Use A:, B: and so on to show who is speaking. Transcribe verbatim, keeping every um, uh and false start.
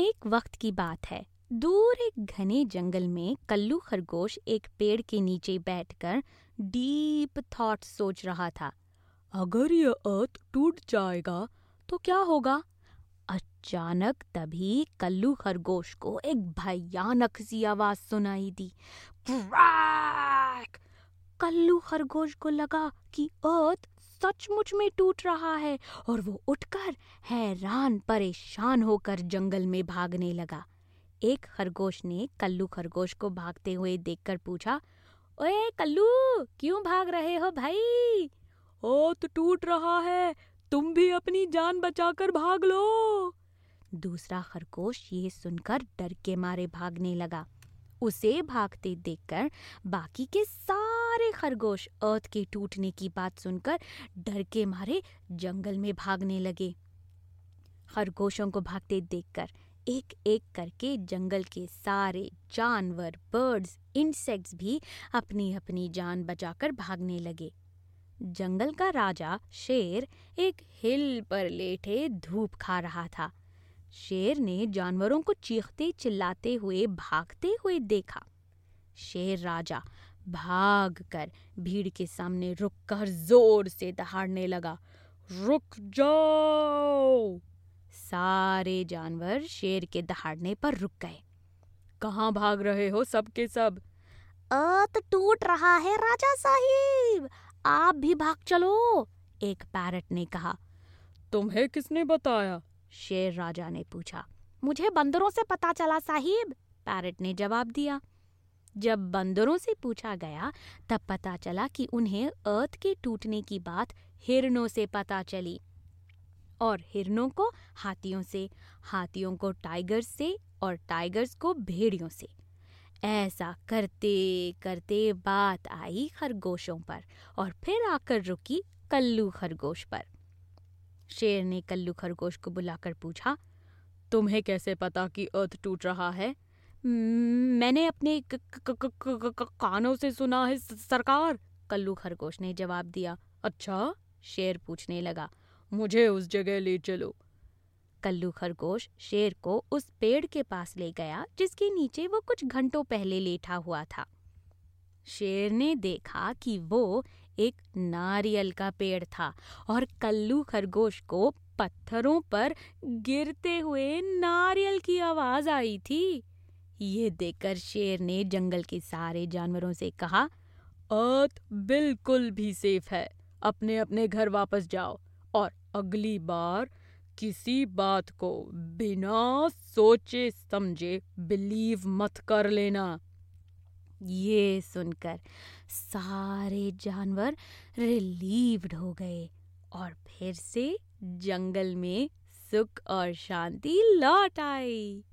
A: एक वक्त की बात है। दूर एक घने जंगल में कल्लू खरगोश एक पेड़ के नीचे बैठकर डीप थॉट सोच रहा था। अगर ये अर्थ टूट जाएगा तो क्या होगा? अचानक तभी कल्लू खरगोश को एक भयानक सी आवाज सुनाई दी। क्रैक! कल्लू खरगोश को लगा कि अर्थ सचमुच में टूट रहा है और वो उठकर हैरान परेशान होकर जंगल में भागने लगा। एक खरगोश ने कल्लू खरगोश को भागते हुए देखकर पूछा, ओए कल्लू, क्यों भाग रहे हो भाई? अर्थ टूट रहा है, तुम भी अपनी जान बचाकर भाग लो। दूसरा खरगोश ये सुनकर डर के मारे भागने लगा। उसे भागते देखकर बाकी के सारे खरगोश अर्थ के टूटने की बात सुनकर डर के मारे जंगल में भागने लगे। खरगोशों को भागते देखकर एक एक करके जंगल के सारे जानवर, बर्ड्स, इंसेक्ट्स भी अपनी अपनी जान बचाकर भागने लगे। जंगल का राजा शेर एक हिल पर लेटे धूप खा रहा था। शेर ने जानवरों को चीखते चिल्लाते हुए भागते हुए देखा। शेर राजा भागकर भीड़ के सामने रुककर जोर से दहाड़ने लगा। रुक जाओ! सारे जानवर शेर के दहाड़ने पर रुक गए। कहाँ भाग रहे हो सब के सब? अर्थ टूट रहा है राजा साहिब, आप भी भाग चलो, एक पैरट ने कहा। तुम्हें किसने बताया? शेर राजा ने पूछा। मुझे बंदरों से पता चला साहिब, पैरट ने जवाब दिया। जब बंदरों से पूछा गया तब पता चला कि उन्हें अर्थ के टूटने की बात हिरणों से पता चली और हिरणों को हाथियों से, हाथियों को टाइगर्स से और टाइगर्स को भेड़ियों से। ऐसा करते करते बात आई खरगोशों पर और फिर आकर रुकी कल्लू खरगोश पर। शेर ने कल्लू खरगोश को बुलाकर पूछा, तुम्हें कैसे पता कि अर्थ टूट रहा है? मैंने अपने क- क- क- क- क- कानों से सुना है सरकार, कल्लू खरगोश ने जवाब दिया। अच्छा? शेर पूछने लगा। मुझे उस जगह ले चलो। कल्लू खरगोश शेर को उस पेड़ के पास ले गया जिसके नीचे वो कुछ घंटों पहले लेटा हुआ था। शेर ने देखा कि वो एक नारियल का पेड़ था और कल्लू खरगोश को पत्थरों पर गिरते हुए नारियल की आवाज आई थी। ये देखकर शेर ने जंगल के सारे जानवरों से कहा, अर्थ बिल्कुल भी सेफ है, अपने अपने घर वापस जाओ और अगली बार किसी बात को बिना सोचे समझे बिलीव मत कर लेना। ये सुनकर सारे जानवर रिलीव्ड हो गए और फिर से जंगल में सुख और शांति लौट आई।